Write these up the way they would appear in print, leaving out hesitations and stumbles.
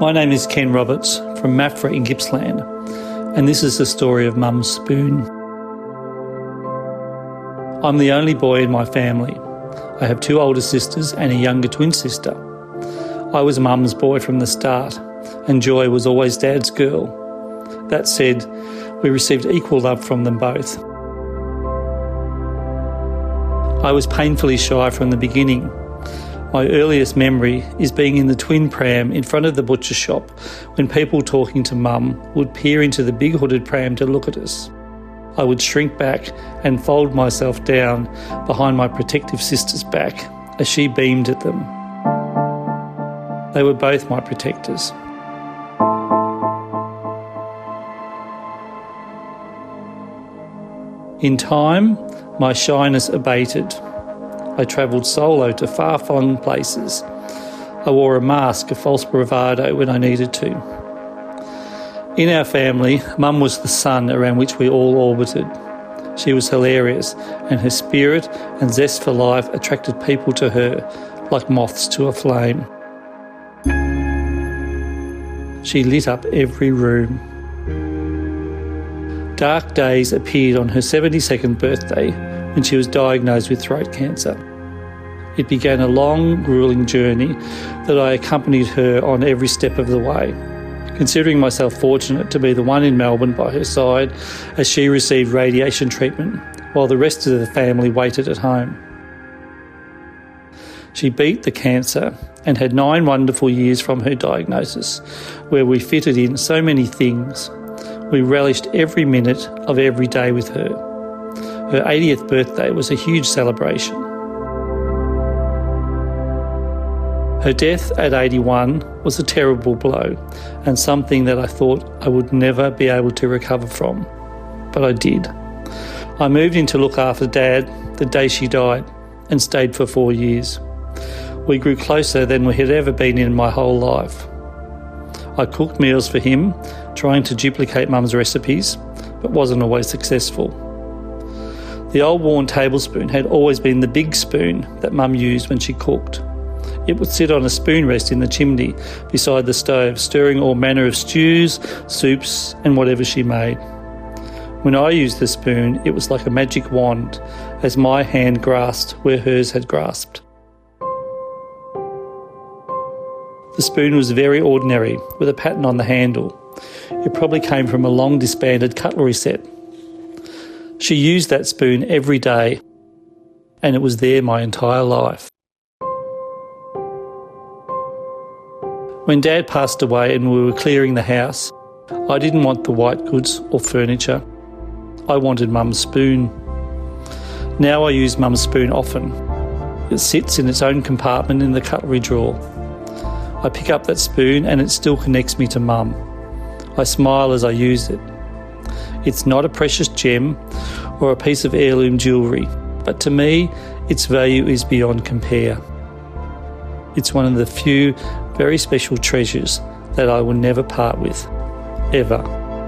My name is Ken Roberts from Maffra in Gippsland, and this is the story of Mum's spoon. I'm the only boy in my family. I have two older sisters and a younger twin sister. I was Mum's boy from the start, and Joy was always Dad's girl. That said, we received equal love from them both. I was painfully shy from the beginning. My earliest memory is being in the twin pram in front of the butcher shop when people talking to Mum would peer into the big hooded pram to look at us. I would shrink back and fold myself down behind my protective sister's back as she beamed at them. They were both my protectors. In time, my shyness abated. I travelled solo to far-flung places. I wore a mask of false bravado when I needed to. In our family, Mum was the sun around which we all orbited. She was hilarious, and her spirit and zest for life attracted people to her like moths to a flame. She lit up every room. Dark days appeared on her 72nd birthday when she was diagnosed with throat cancer. It began a long, gruelling journey that I accompanied her on every step of the way, considering myself fortunate to be the one in Melbourne by her side as she received radiation treatment while the rest of the family waited at home. She beat the cancer and had 9 wonderful years from her diagnosis, where we fitted in so many things. We relished every minute of every day with her. Her 80th birthday was a huge celebration. Her death at 81 was a terrible blow and something that I thought I would never be able to recover from. But I did. I moved in to look after Dad the day she died and stayed for 4 years. We grew closer than we had ever been in my whole life. I cooked meals for him, trying to duplicate Mum's recipes, but wasn't always successful. The old worn tablespoon had always been the big spoon that Mum used when she cooked. It would sit on a spoon rest in the chimney beside the stove, stirring all manner of stews, soups, and whatever she made. When I used the spoon, it was like a magic wand, as my hand grasped where hers had grasped. The spoon was very ordinary, with a pattern on the handle. It probably came from a long disbanded cutlery set. She used that spoon every day, and it was there my entire life. When Dad passed away and we were clearing the house, I didn't want the white goods or furniture. I wanted Mum's spoon. Now I use Mum's spoon often. It sits in its own compartment in the cutlery drawer. I pick up that spoon and it still connects me to Mum. I smile as I use it. It's not a precious gem or a piece of heirloom jewellery, but to me, its value is beyond compare. It's one of the few very special treasures that I will never part with, ever.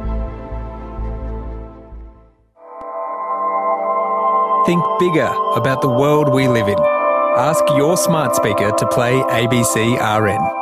Think bigger about the world we live in. Ask your smart speaker to play ABC RN.